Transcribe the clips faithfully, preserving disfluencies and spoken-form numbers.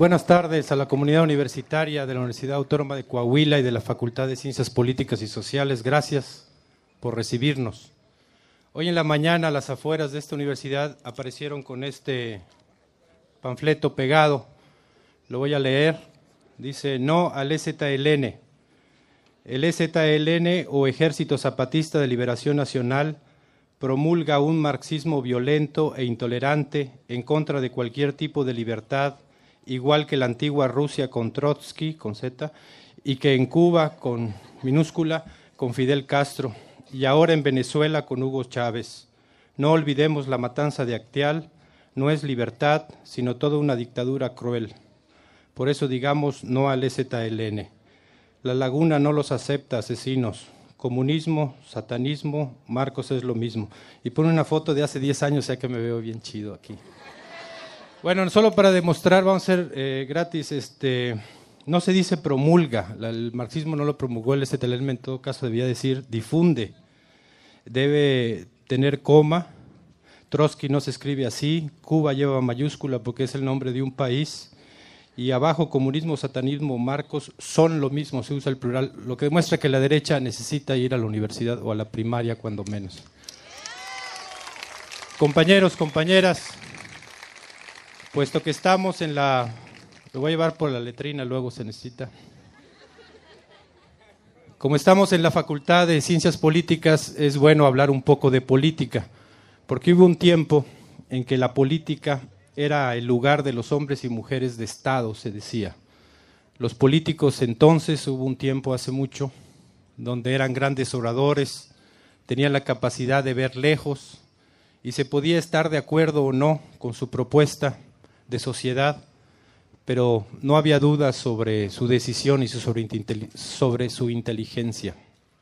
Buenas tardes a la comunidad universitaria de la Universidad Autónoma de Coahuila y de la Facultad de Ciencias Políticas y Sociales. Gracias por recibirnos. Hoy en la mañana, a las afueras de esta universidad, aparecieron con este panfleto pegado. Lo voy a leer. Dice: no al E Z L N. El E Z L N, o Ejército Zapatista de Liberación Nacional, promulga un marxismo violento e intolerante en contra de cualquier tipo de libertad, igual que la antigua Rusia con Trotsky, con Z, y que en Cuba, con minúscula, con Fidel Castro, y ahora en Venezuela con Hugo Chávez. No olvidemos la matanza de Acteal, no es libertad, sino toda una dictadura cruel. Por eso digamos no al E Z L N. La Laguna no los acepta, asesinos. Comunismo, satanismo, Marcos es lo mismo. Y pone una foto de hace diez años, ya que me veo bien chido aquí. Bueno, solo para demostrar, vamos a ser eh, gratis, este, no se dice promulga, la, el marxismo no lo promulgó el E Z L N, en todo caso debía decir difunde, debe tener coma, Trotsky no se escribe así, Cuba lleva mayúscula porque es el nombre de un país, y abajo comunismo, satanismo, Marcos son lo mismo, se usa el plural, lo que demuestra que la derecha necesita ir a la universidad o a la primaria cuando menos. Compañeros, compañeras, puesto que estamos en la... Lo voy a llevar por la letrina, luego se necesita. Como estamos en la Facultad de Ciencias Políticas, es bueno hablar un poco de política, porque hubo un tiempo en que la política era el lugar de los hombres y mujeres de Estado, se decía. Los políticos entonces, hubo un tiempo hace mucho, donde eran grandes oradores, tenían la capacidad de ver lejos, y se podía estar de acuerdo o no con su propuesta de sociedad, pero no había dudas sobre su decisión y sobre, sobre su inteligencia.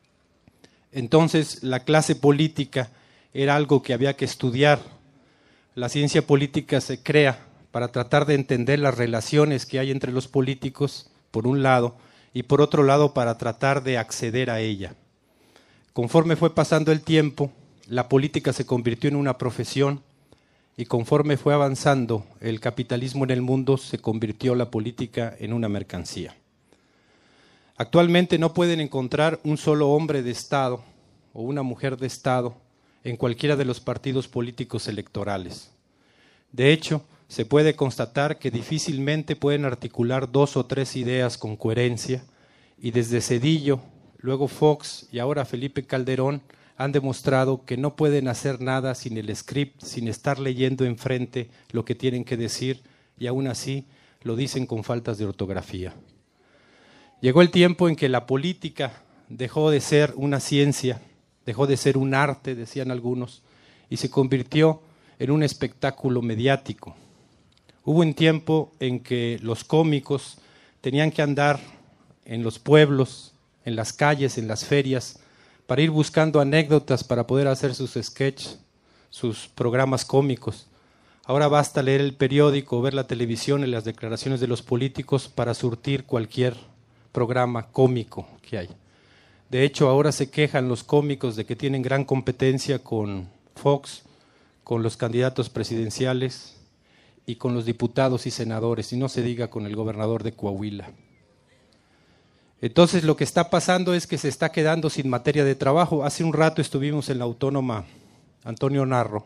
Entonces, la clase política era algo que había que estudiar. La ciencia política se crea para tratar de entender las relaciones que hay entre los políticos, por un lado, y por otro lado, para tratar de acceder a ella. Conforme fue pasando el tiempo, la política se convirtió en una profesión, y conforme fue avanzando el capitalismo en el mundo, se convirtió la política en una mercancía. Actualmente no pueden encontrar un solo hombre de Estado o una mujer de Estado en cualquiera de los partidos políticos electorales. De hecho, se puede constatar que difícilmente pueden articular dos o tres ideas con coherencia, y desde Zedillo, luego Fox y ahora Felipe Calderón han demostrado que no pueden hacer nada sin el script, sin estar leyendo enfrente lo que tienen que decir, y aún así lo dicen con faltas de ortografía. Llegó el tiempo en que la política dejó de ser una ciencia, dejó de ser un arte, decían algunos, y se convirtió en un espectáculo mediático. Hubo un tiempo en que los cómicos tenían que andar en los pueblos, en las calles, en las ferias, para ir buscando anécdotas para poder hacer sus sketches, sus programas cómicos. Ahora basta leer el periódico, ver la televisión y las declaraciones de los políticos para surtir cualquier programa cómico que hay. De hecho, ahora se quejan los cómicos de que tienen gran competencia con Fox, con los candidatos presidenciales y con los diputados y senadores, y no se diga con el gobernador de Coahuila. Entonces lo que está pasando es que se está quedando sin materia de trabajo. Hace un rato estuvimos en la Autónoma Antonio Narro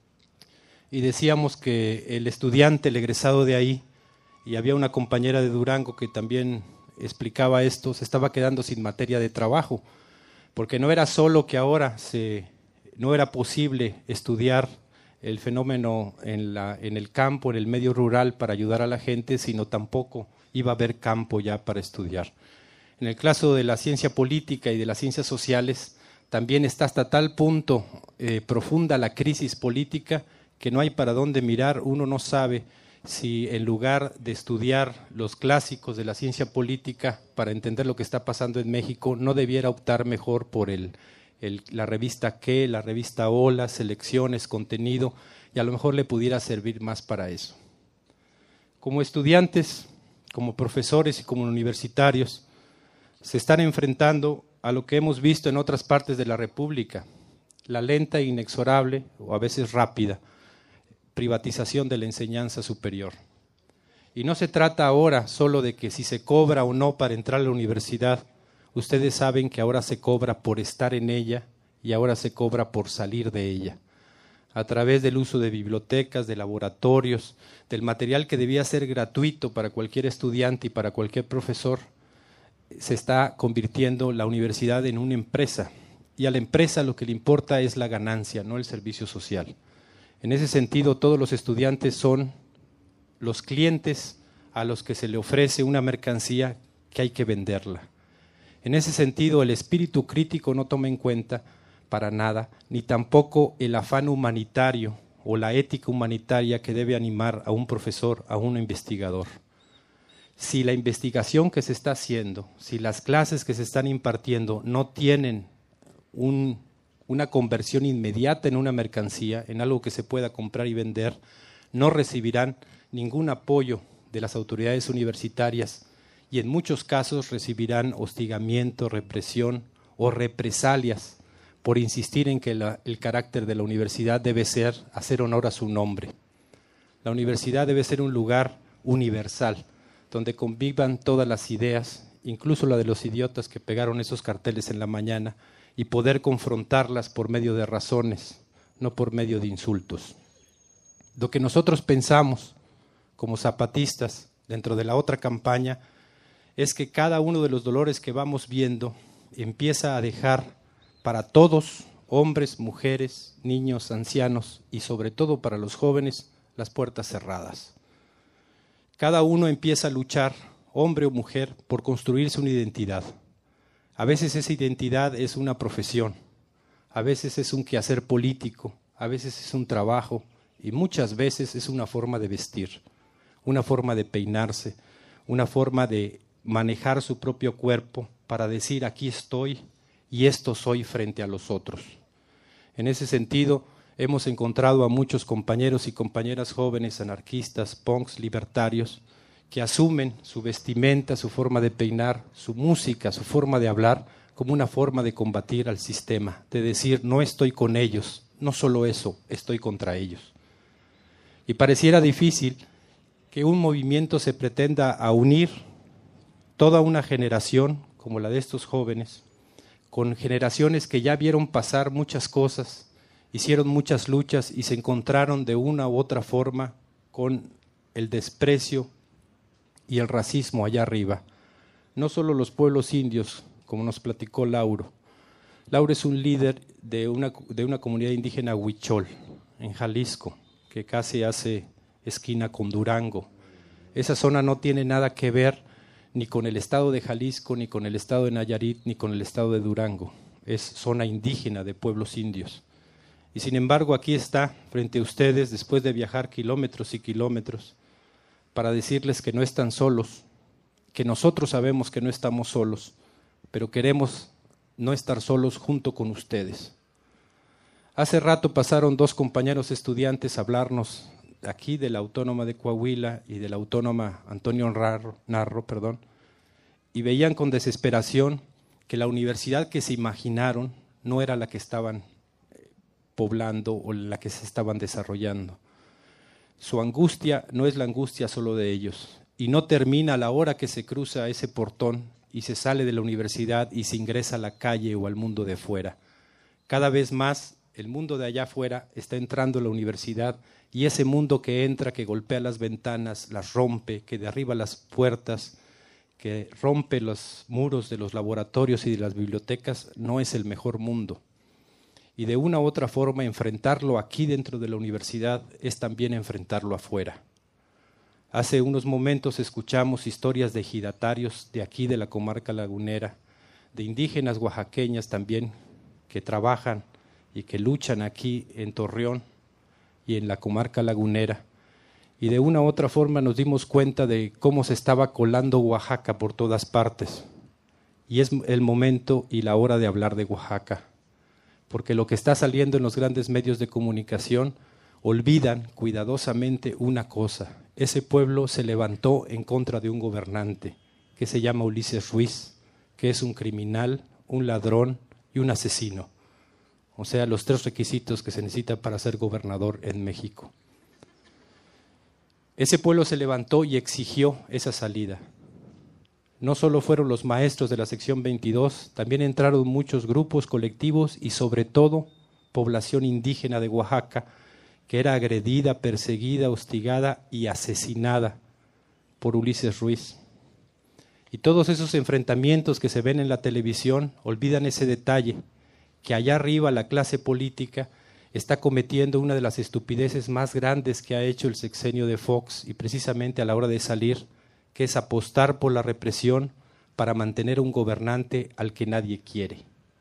y decíamos que el estudiante, el egresado de ahí, y había una compañera de Durango que también explicaba esto, se estaba quedando sin materia de trabajo, porque no era solo que ahora se, no era posible estudiar el fenómeno en, la, en el campo, en el medio rural para ayudar a la gente, sino tampoco iba a haber campo ya para estudiar. En el caso de la ciencia política y de las ciencias sociales, también está hasta tal punto eh, profunda la crisis política que no hay para dónde mirar. Uno no sabe si en lugar de estudiar los clásicos de la ciencia política para entender lo que está pasando en México, no debiera optar mejor por el, el, la revista Qué, la revista Hola, Selecciones, Contenido, y a lo mejor le pudiera servir más para eso. Como estudiantes, como profesores y como universitarios, se están enfrentando a lo que hemos visto en otras partes de la República, la lenta e inexorable, o a veces rápida, privatización de la enseñanza superior. Y no se trata ahora solo de que si se cobra o no para entrar a la universidad. Ustedes saben que ahora se cobra por estar en ella y ahora se cobra por salir de ella. A través del uso de bibliotecas, de laboratorios, del material que debía ser gratuito para cualquier estudiante y para cualquier profesor, se está convirtiendo la universidad en una empresa. Y a la empresa lo que le importa es la ganancia, no el servicio social. En ese sentido, todos los estudiantes son los clientes a los que se le ofrece una mercancía que hay que venderla. En ese sentido, el espíritu crítico no toma en cuenta para nada, ni tampoco el afán humanitario o la ética humanitaria que debe animar a un profesor, a un investigador. Si la investigación que se está haciendo, si las clases que se están impartiendo no tienen un, una conversión inmediata en una mercancía, en algo que se pueda comprar y vender, no recibirán ningún apoyo de las autoridades universitarias y en muchos casos recibirán hostigamiento, represión o represalias por insistir en que la, el carácter de la universidad debe ser hacer honor a su nombre. La universidad debe ser un lugar universal, donde convivan todas las ideas, incluso la de los idiotas que pegaron esos carteles en la mañana, y poder confrontarlas por medio de razones, no por medio de insultos. Lo que nosotros pensamos como zapatistas dentro de la otra campaña es que cada uno de los dolores que vamos viendo empieza a dejar para todos, hombres, mujeres, niños, ancianos y sobre todo para los jóvenes, las puertas cerradas. Cada uno empieza a luchar, hombre o mujer, por construirse una identidad. A veces esa identidad es una profesión, a veces es un quehacer político, a veces es un trabajo y muchas veces es una forma de vestir, una forma de peinarse, una forma de manejar su propio cuerpo para decir aquí estoy y esto soy frente a los otros. En ese sentido, hemos encontrado a muchos compañeros y compañeras jóvenes, anarquistas, punks, libertarios, que asumen su vestimenta, su forma de peinar, su música, su forma de hablar, como una forma de combatir al sistema, de decir no estoy con ellos, no solo eso, estoy contra ellos. Y pareciera difícil que un movimiento se pretenda a unir toda una generación como la de estos jóvenes, con generaciones que ya vieron pasar muchas cosas, hicieron muchas luchas y se encontraron de una u otra forma con el desprecio y el racismo allá arriba. No solo los pueblos indios, como nos platicó Lauro. Lauro es un líder de una, de una comunidad indígena huichol, en Jalisco, que casi hace esquina con Durango. Esa zona no tiene nada que ver ni con el estado de Jalisco, ni con el estado de Nayarit, ni con el estado de Durango. Es zona indígena de pueblos indios. Y sin embargo aquí está frente a ustedes, después de viajar kilómetros y kilómetros, para decirles que no están solos, que nosotros sabemos que no estamos solos, pero queremos no estar solos junto con ustedes. Hace rato pasaron dos compañeros estudiantes a hablarnos aquí de la Autónoma de Coahuila y de la Autónoma Antonio Narro, Narro, perdón, y veían con desesperación que la universidad que se imaginaron no era la que estaban poblando o la que se estaban desarrollando. Su angustia no es la angustia solo de ellos y no termina a la hora que se cruza ese portón y se sale de la universidad y se ingresa a la calle o al mundo de fuera. Cada vez más el mundo de allá afuera está entrando a la universidad y ese mundo que entra, que golpea las ventanas, las rompe, que derriba las puertas, que rompe los muros de los laboratorios y de las bibliotecas, no es el mejor mundo. Y de una u otra forma enfrentarlo aquí dentro de la universidad es también enfrentarlo afuera. Hace unos momentos escuchamos historias de ejidatarios de aquí de la comarca lagunera, de indígenas oaxaqueñas también que trabajan y que luchan aquí en Torreón y en la comarca lagunera. Y de una u otra forma nos dimos cuenta de cómo se estaba colando Oaxaca por todas partes. Y es el momento y la hora de hablar de Oaxaca. Porque lo que está saliendo en los grandes medios de comunicación olvidan cuidadosamente una cosa. Ese pueblo se levantó en contra de un gobernante que se llama Ulises Ruiz, que es un criminal, un ladrón y un asesino. O sea, los tres requisitos que se necesitan para ser gobernador en México. Ese pueblo se levantó y exigió esa salida. No solo fueron los maestros de la sección veintidós, también entraron muchos grupos colectivos y sobre todo población indígena de Oaxaca, que era agredida, perseguida, hostigada y asesinada por Ulises Ruiz. Y todos esos enfrentamientos que se ven en la televisión olvidan ese detalle, que allá arriba la clase política está cometiendo una de las estupideces más grandes que ha hecho el sexenio de Fox, y precisamente a la hora de salir, que es apostar por la represión para mantener un gobernante al que nadie quiere.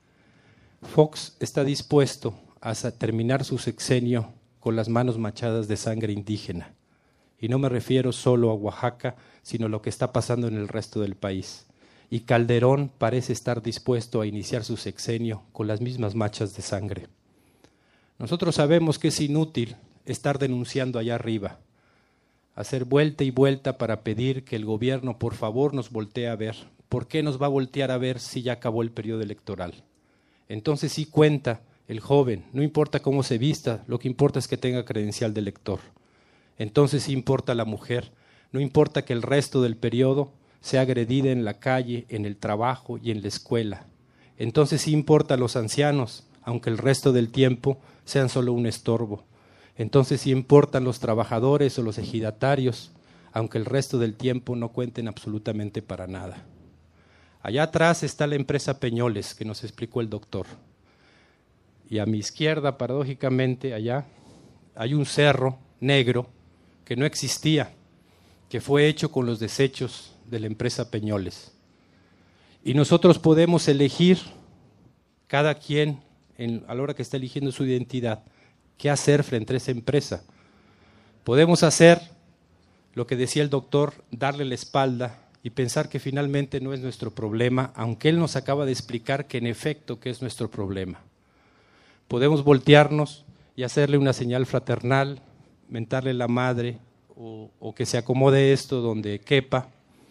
Fox está dispuesto a terminar su sexenio con las manos manchadas de sangre indígena. Y no me refiero solo a Oaxaca, sino a lo que está pasando en el resto del país. Y Calderón parece estar dispuesto a iniciar su sexenio con las mismas manchas de sangre. Nosotros sabemos que es inútil estar denunciando allá arriba, hacer vuelta y vuelta para pedir que el gobierno por favor nos voltee a ver. ¿Por qué nos va a voltear a ver si ya acabó el periodo electoral? Entonces sí cuenta el joven, no importa cómo se vista, lo que importa es que tenga credencial de elector. Entonces sí importa la mujer, no importa que el resto del periodo sea agredida en la calle, en el trabajo y en la escuela. Entonces sí importa los ancianos, aunque el resto del tiempo sean solo un estorbo. Entonces sí importan los trabajadores o los ejidatarios, aunque el resto del tiempo no cuenten absolutamente para nada. Allá atrás está la empresa Peñoles, que nos explicó el doctor. Y a mi izquierda, paradójicamente, allá, hay un cerro negro que no existía, que fue hecho con los desechos de la empresa Peñoles. Y nosotros podemos elegir, cada quien, en, a la hora que está eligiendo su identidad, qué hacer frente a esa empresa. Podemos hacer lo que decía el doctor, darle la espalda y pensar que finalmente no es nuestro problema, aunque él nos acaba de explicar que en efecto que es nuestro problema. Podemos voltearnos y hacerle una señal fraternal, mentarle la madre o, o que se acomode esto donde quepa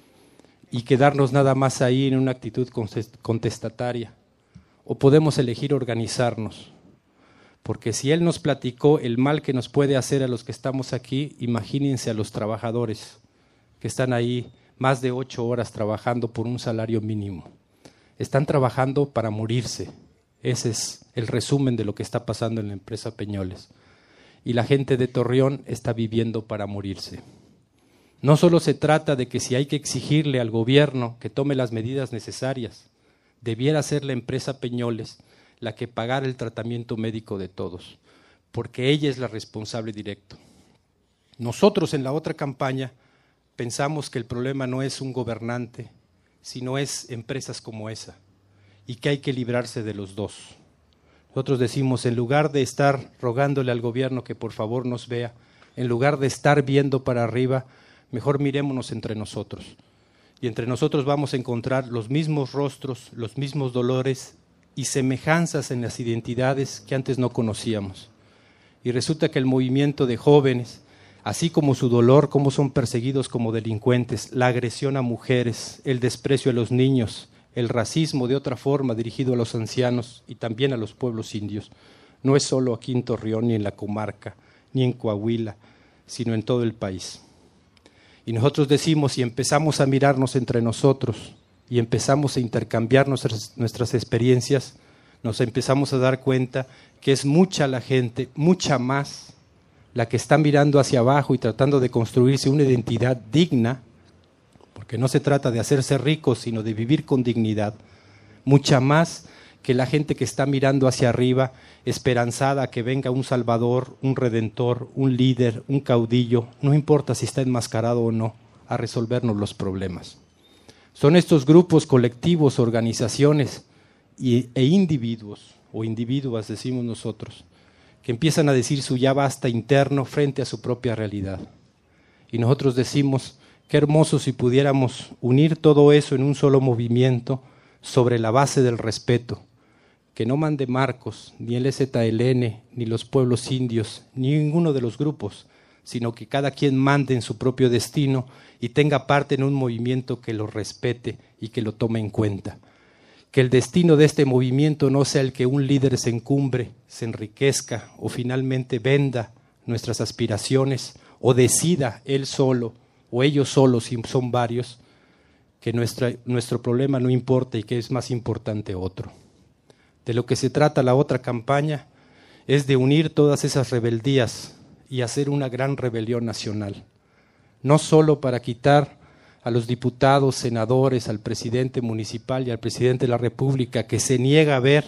y quedarnos nada más ahí en una actitud contestataria. O podemos elegir organizarnos. Porque si él nos platicó el mal que nos puede hacer a los que estamos aquí, imagínense a los trabajadores que están ahí más de ocho horas trabajando por un salario mínimo. Están trabajando para morirse. Ese es el resumen de lo que está pasando en la empresa Peñoles. Y la gente de Torreón está viviendo para morirse. No solo se trata de que si hay que exigirle al gobierno que tome las medidas necesarias, debiera ser la empresa Peñoles la que pagara el tratamiento médico de todos, porque ella es la responsable directa. Nosotros en la otra campaña pensamos que el problema no es un gobernante, sino es empresas como esa, y que hay que librarse de los dos. Nosotros decimos, en lugar de estar rogándole al gobierno que por favor nos vea, en lugar de estar viendo para arriba, mejor mirémonos entre nosotros. Y entre nosotros vamos a encontrar los mismos rostros, los mismos dolores y semejanzas en las identidades que antes no conocíamos. Y resulta que el movimiento de jóvenes, así como su dolor, cómo son perseguidos como delincuentes, la agresión a mujeres, el desprecio a los niños, el racismo de otra forma dirigido a los ancianos y también a los pueblos indios, no es solo aquí en Torreón, ni en la comarca, ni en Coahuila, sino en todo el país. Y nosotros decimos, y empezamos a mirarnos entre nosotros, y empezamos a intercambiar nuestras, nuestras experiencias, nos empezamos a dar cuenta que es mucha la gente, mucha más, la que está mirando hacia abajo y tratando de construirse una identidad digna, porque no se trata de hacerse ricos, sino de vivir con dignidad, mucha más que la gente que está mirando hacia arriba, esperanzada a que venga un salvador, un redentor, un líder, un caudillo, no importa si está enmascarado o no, a resolvernos los problemas. Son estos grupos colectivos, organizaciones y, e individuos, o individuas decimos nosotros, que empiezan a decir su ya basta interno frente a su propia realidad. Y nosotros decimos, qué hermoso si pudiéramos unir todo eso en un solo movimiento sobre la base del respeto, que no mande Marcos, ni el E Z L N, ni los pueblos indios, ni ninguno de los grupos, sino que cada quien mande en su propio destino y tenga parte en un movimiento que lo respete y que lo tome en cuenta. Que el destino de este movimiento no sea el que un líder se encumbre, se enriquezca o finalmente venda nuestras aspiraciones o decida él solo o ellos solos, si son varios, que nuestra, nuestro problema no importa y que es más importante otro. De lo que se trata la otra campaña es de unir todas esas rebeldías y hacer una gran rebelión nacional, no solo para quitar a los diputados, senadores, al presidente municipal y al presidente de la República que se niega a ver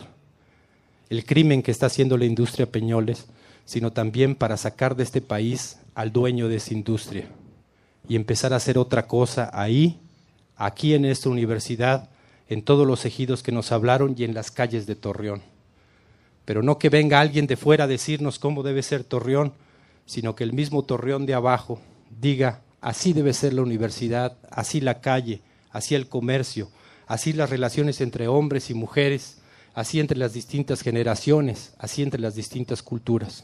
el crimen que está haciendo la industria Peñoles, sino también para sacar de este país al dueño de esa industria y empezar a hacer otra cosa ahí, aquí en esta universidad, en todos los ejidos que nos hablaron y en las calles de Torreón. Pero no que venga alguien de fuera a decirnos cómo debe ser Torreón, sino que el mismo Torreón de abajo diga, así debe ser la universidad, así la calle, así el comercio, así las relaciones entre hombres y mujeres, así entre las distintas generaciones, así entre las distintas culturas.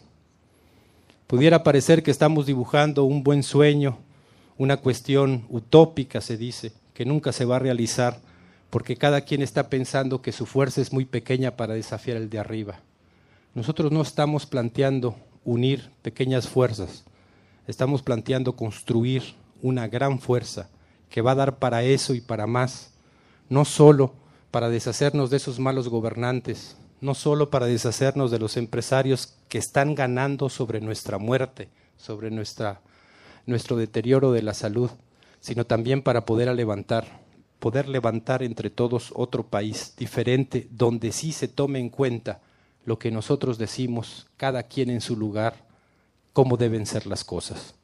Pudiera parecer que estamos dibujando un buen sueño, una cuestión utópica, se dice, que nunca se va a realizar, porque cada quien está pensando que su fuerza es muy pequeña para desafiar el de arriba. Nosotros no estamos planteando unir pequeñas fuerzas, estamos planteando construir una gran fuerza que va a dar para eso y para más, no solo para deshacernos de esos malos gobernantes, no solo para deshacernos de los empresarios que están ganando sobre nuestra muerte, sobre nuestra, nuestro deterioro de la salud, sino también para poder levantar, poder levantar entre todos otro país diferente, donde sí se tome en cuenta lo que nosotros decimos, cada quien en su lugar, cómo deben ser las cosas.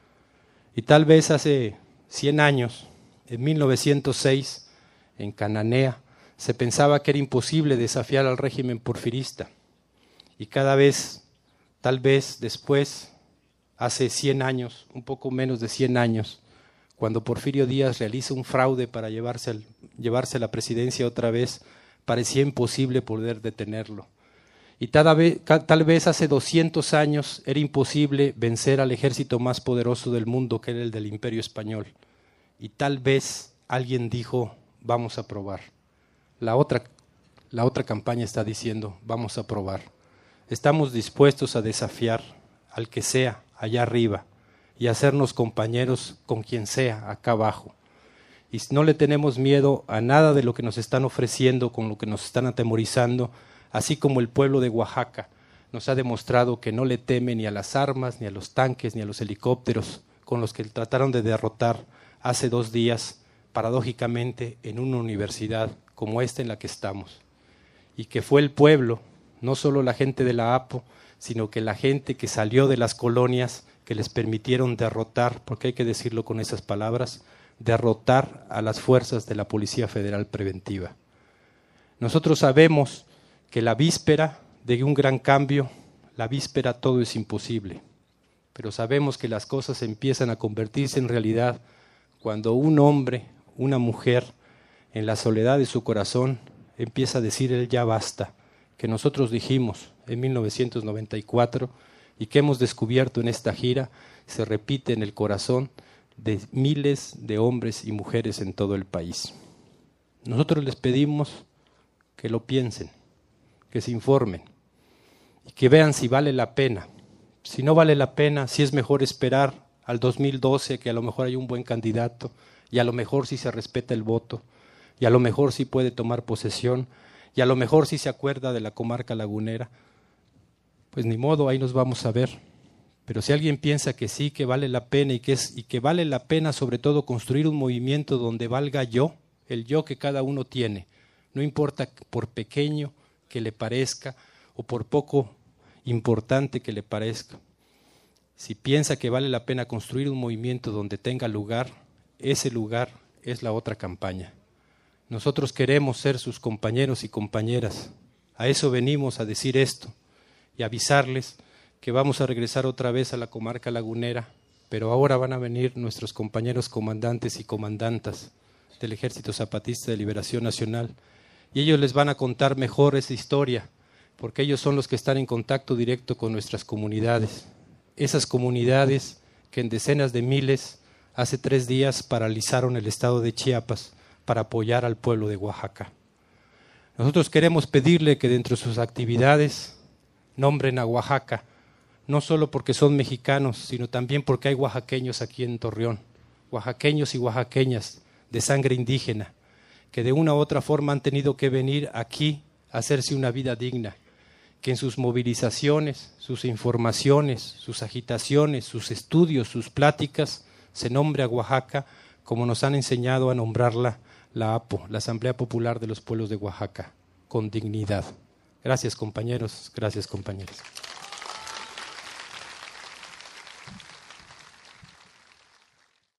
Y tal vez hace cien años, en mil novecientos seis, en Cananea, se pensaba que era imposible desafiar al régimen porfirista. Y cada vez, tal vez después, hace cien años, un poco menos de cien años, cuando Porfirio Díaz realiza un fraude para llevarse, al, llevarse a la presidencia otra vez, parecía imposible poder detenerlo. Y tal vez, tal vez hace doscientos años era imposible vencer al ejército más poderoso del mundo, que era el del Imperio Español. Y tal vez alguien dijo, vamos a probar. La otra, la otra campaña está diciendo, vamos a probar. Estamos dispuestos a desafiar al que sea allá arriba y hacernos compañeros con quien sea acá abajo. Y no le tenemos miedo a nada de lo que nos están ofreciendo, con lo que nos están atemorizando, así como el pueblo de Oaxaca nos ha demostrado que no le teme ni a las armas, ni a los tanques, ni a los helicópteros con los que trataron de derrotar hace dos días, paradójicamente, en una universidad como esta en la que estamos. Y que fue el pueblo, no solo la gente de la A P O, sino que la gente que salió de las colonias que les permitieron derrotar, porque hay que decirlo con esas palabras, derrotar a las fuerzas de la Policía Federal Preventiva. Nosotros sabemos que la víspera de un gran cambio, la víspera todo es imposible, pero sabemos que las cosas empiezan a convertirse en realidad cuando un hombre, una mujer, en la soledad de su corazón, empieza a decir el ya basta, que nosotros dijimos en mil novecientos noventa y cuatro y que hemos descubierto en esta gira, se repite en el corazón de miles de hombres y mujeres en todo el país. Nosotros les pedimos que lo piensen, que se informen y que vean si vale la pena. Si no vale la pena, si es mejor esperar al dos mil doce, que a lo mejor hay un buen candidato y a lo mejor sí se respeta el voto y a lo mejor sí puede tomar posesión y a lo mejor sí se acuerda de la comarca lagunera, pues ni modo, ahí nos vamos a ver. Pero si alguien piensa que sí, que vale la pena y que, es, y que vale la pena sobre todo construir un movimiento donde valga yo, el yo que cada uno tiene, no importa por pequeño que le parezca o por poco importante que le parezca. Si piensa que vale la pena construir un movimiento donde tenga lugar, ese lugar es la otra campaña. Nosotros queremos ser sus compañeros y compañeras. A eso venimos a decir esto y avisarles que vamos a regresar otra vez a la comarca lagunera, pero ahora van a venir nuestros compañeros comandantes y comandantas del Ejército Zapatista de Liberación Nacional, y ellos les van a contar mejor esa historia, porque ellos son los que están en contacto directo con nuestras comunidades. Esas comunidades que en decenas de miles hace tres días paralizaron el estado de Chiapas para apoyar al pueblo de Oaxaca. Nosotros queremos pedirle que dentro de sus actividades nombren a Oaxaca no solo porque son mexicanos, sino también porque hay oaxaqueños aquí en Torreón, oaxaqueños y oaxaqueñas de sangre indígena, que de una u otra forma han tenido que venir aquí a hacerse una vida digna, que en sus movilizaciones, sus informaciones, sus agitaciones, sus estudios, sus pláticas, se nombre a Oaxaca como nos han enseñado a nombrarla la A P O, la Asamblea Popular de los Pueblos de Oaxaca, con dignidad. Gracias, compañeros, gracias, compañeras.